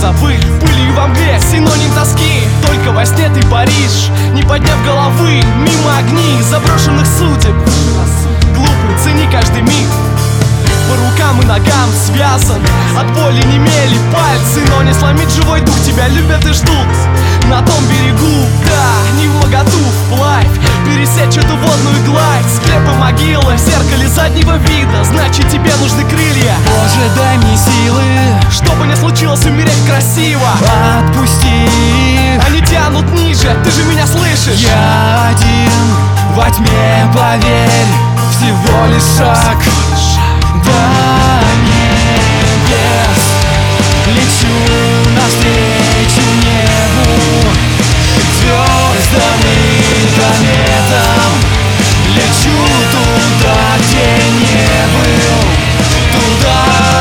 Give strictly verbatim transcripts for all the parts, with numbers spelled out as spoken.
забыт. Пылью во мгле синоним тоски, только во сне ты паришь, не подняв головы. Мимо огней заброшенных судеб, глупый, цени каждый миг. По рукам и ногам связан, от боли немели пальцы, но не сломить живой дух, тебя любят и ждут на том берегу. Да, не вмоготу вплавь пересечь эту водную гладь. Склепы могилы в зеркале заднего вида, значит тебе нужны крылья. Боже, дай мне силы, чтобы не случилось умереть красиво. отпусти, Они тянут ниже, ты же меня слышишь? я один во тьме, поверь, всего лишь шаг до небес. Лечу навстречу небу, звездам и кометам. Лечу туда, где не был, туда.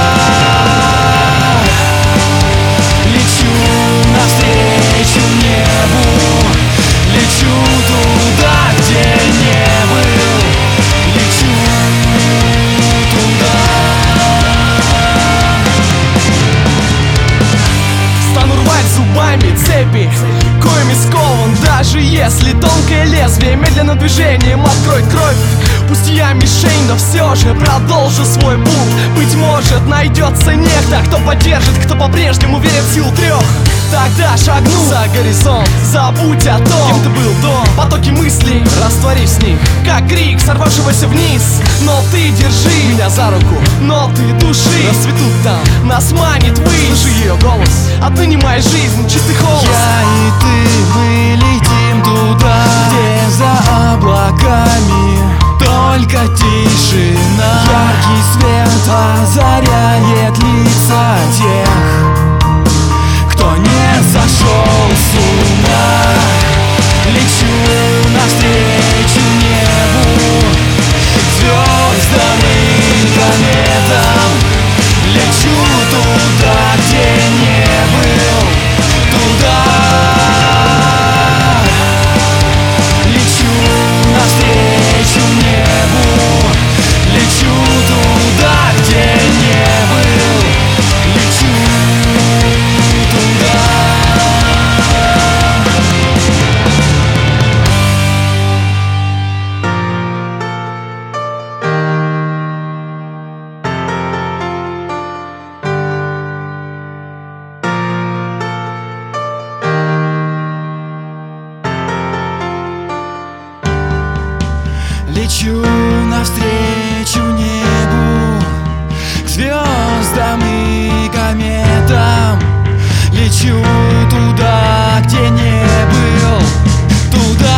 Лечу навстречу небу, лечу туда, где не был, лечу туда. Стану рвать зубами цепи, коими скован. Даже если тонкое лезвие медленным движением откроет кровь, пусть я мишень, но все же продолжу свой путь. Быть может, найдется некто, кто поддержит, кто по-прежнему верит в силу трех. Тогда шагну за горизонт, забудь о том, кем ты был до. Потоки мыслей, растворись в них, как крик сорвавшегося вниз. Но ты держи меня за руку, но ты души расцветут там, нас манит ввысь. Слышу ее голос, отныне моя жизнь чистый холод. Я и ты, мы летим туда, где за облаками только тишина. Яркий свет озаряет лица тех, кто не сошел с ума. Лечу навстречу небу, звездам и кометам. Лечу туда, где не был, туда. Лечу навстречу небу, лечу туда, где не был, лечу туда. Лечу навстречу небу, к звездам и кометам. Лечу туда, где не был, туда.